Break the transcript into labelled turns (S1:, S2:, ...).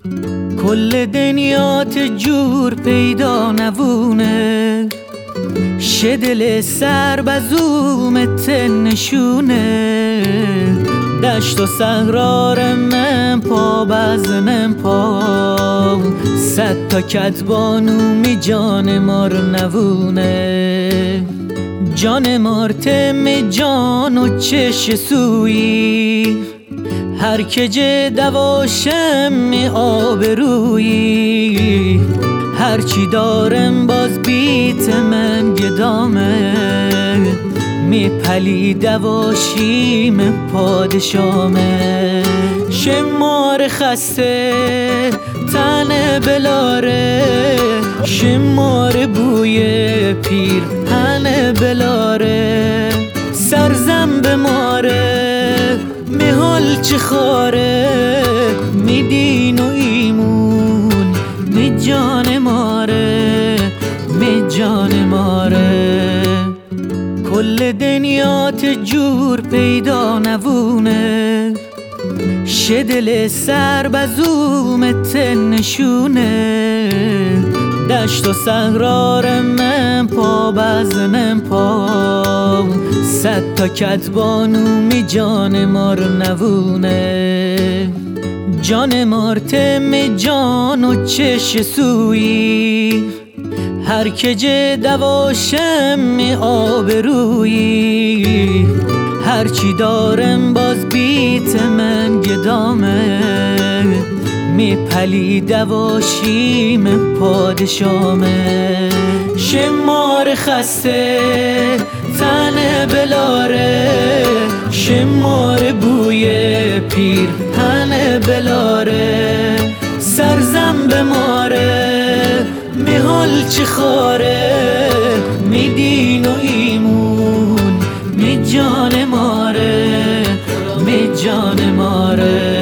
S1: کل دنیات جور پیدا نوونه، شه دل سر بزومت نشونه. دشت و صحرا من پا بزنم پا، صد تا کدبانو می جان مار نوونه. جان مارتم جان و چش سویی، هر که جه دواشم می آبرویی. هرچی دارم باز بیت من گدامه، می پلی دواشیم پادشامه. شمار خسته تن بلاره، شمار بوی پیر هن بلاره. سرزم به ماره میحال چه خاره، می دین و ایمون می جان ماره، می جان ماره. کل دنیات جور پیدا نوونه، شه دل سر بزومت نشونه. دشت و صحرا من پا بزنم پا، صد تا کدبانو می جان مار نوونه. جان مارتم جان و چش سویی، هر که جه دواشم می آبرویی. هرچی دارم باز بیت من گدامه، می پلی دواشیم پادشامه. شمار خسته تن بلاره، شمار بوی پیر هن بلاره. سرزم به ماره میحال چه خاره، می دین و ایمون می جان ماره، می جان ماره.